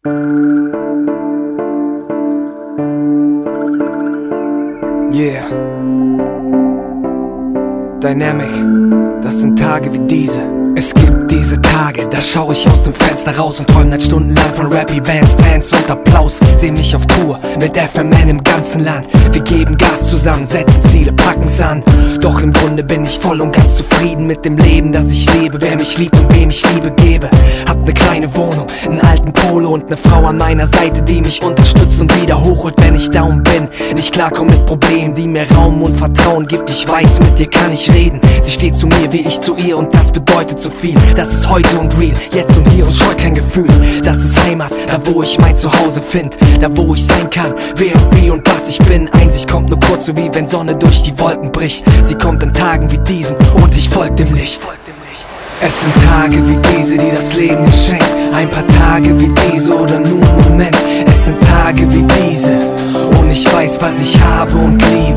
Yeah. Dynamic, das sind Tage wie diese. Es gibt diese Tage, da schau ich aus dem Fenster raus und träum nicht stundenlang von Rap-Events, Fans und Applaus. Seh mich auf Tour mit FMN im ganzen Land. Wir geben Gas zusammen, setzen Ziele, packen's an. Doch im Grunde bin ich voll und ganz zufrieden mit dem Leben, das ich lebe. Wer mich liebt und wem ich Liebe gebe. Hab ne kleine Wohnung, einen alten Polo und ne Frau an meiner Seite, die mich unterstützt und wieder hochholt, wenn ich down bin. Nicht klarkomm mit Problemen, die mir Raum und Vertrauen gibt. Ich weiß, mit dir kann ich reden. Sie steht zu mir, wie ich zu ihr, und das bedeutet so viel. Das ist heute und real, jetzt und hier und scheu kein Gefühl. Das ist Heimat, da wo ich mein Zuhause find. Da wo ich sein kann, wer und wie und was ich bin. Einsicht kommt nur kurz, so wie wenn Sonne durch die Wolken bricht. Sie kommt in Tagen wie diesen und ich folg dem Licht. Es sind Tage wie diese, die das Leben dir schenkt. Ein paar Tage wie diese oder nur ein Moment. Es sind Tage wie diese und ich weiß, was ich habe und liebe.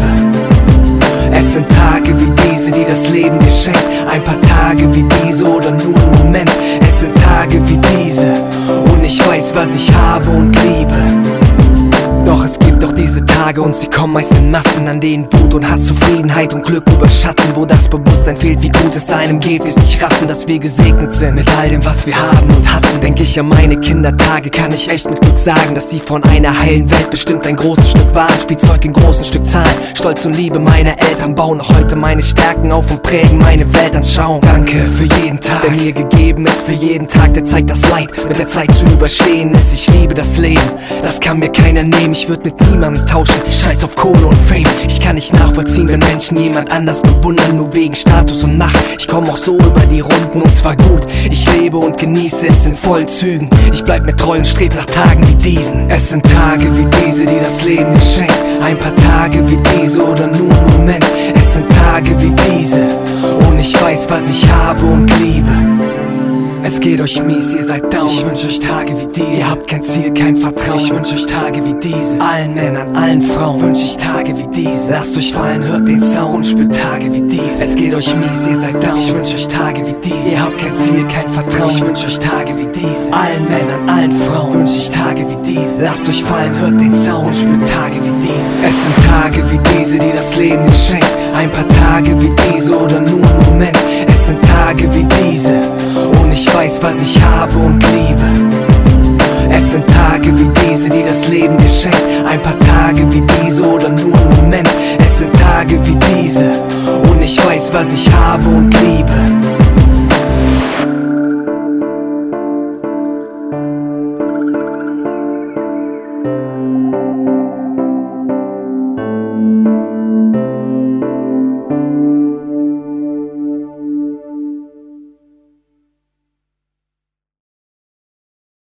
Es sind Tage wie diese, die das Leben dir schenkt. Ein paar Tage wie diese oder nur ein Moment. Es sind Tage wie diese und ich weiß, was ich habe und liebe. Doch es gibt auch diese Tage und sie kommen meist in Massen, an denen Wut und Hass, Zufriedenheit und Glück überschatten. Wo das Bewusstsein fehlt, wie gut es einem geht, wir's nicht raffen, dass wir gesegnet sind mit all dem, was wir haben und hatten. Denk ich an meine Kindertage, kann ich echt mit Glück sagen, dass sie von einer heilen Welt bestimmt ein großes Stück waren. Spielzeug in großen Stückzahlen, Stolz und Liebe meiner Eltern bauen noch heute meine Stärken auf und prägen meine Weltanschauung. Danke für jeden Tag, der mir gegeben ist, für jeden Tag, der zeigt, das Leid mit der Zeit zu überstehen ist. Ich liebe das Leben, das kann mir keiner nehmen. Ich würd mit niemandem tauschen, scheiß auf Kohle und Fame. Ich kann nicht nachvollziehen, wenn Menschen jemand anders bewundern, nur wegen Status und Macht. Ich komm auch so über die Runden und zwar gut. Ich lebe und genieße es in vollen Zügen. Ich bleib mir treu und streb nach Tagen wie diesen. Es sind Tage wie diese, die das Leben dir schenkt. Ein paar Tage wie diese oder nur ein Moment. Es sind Tage wie diese und ich weiß, was ich habe und liebe. Es geht euch mies, ihr seid down. Ich wünsch euch Tage wie diese. Ihr habt kein Ziel, kein Vertrauen. Ich wünsch euch Tage wie diese. Allen Männern, allen Frauen wünsch ich Tage wie diese. Lasst euch fallen, hört den Sound, spürt Tage wie diese. Es geht euch mies, ihr seid down. Ich wünsch euch Tage wie diese. Ihr habt kein Ziel, kein Vertrauen. Ich wünsch euch Tage wie diese. Allen Männern, allen Frauen wünsch ich Tage wie diese. Lasst euch fallen, hört den Sound, spürt Tage wie diese. Es sind Tage wie diese, die das Leben dir schenkt. Ein paar Tage wie diese oder nur ein Moment. Es sind Tage wie diese und ich weiß, was ich habe und liebe. Es sind Tage wie diese, die das Leben dir schenkt. Ein paar Tage wie diese oder nur ein Moment. Es sind Tage wie diese und ich weiß, was ich habe und liebe.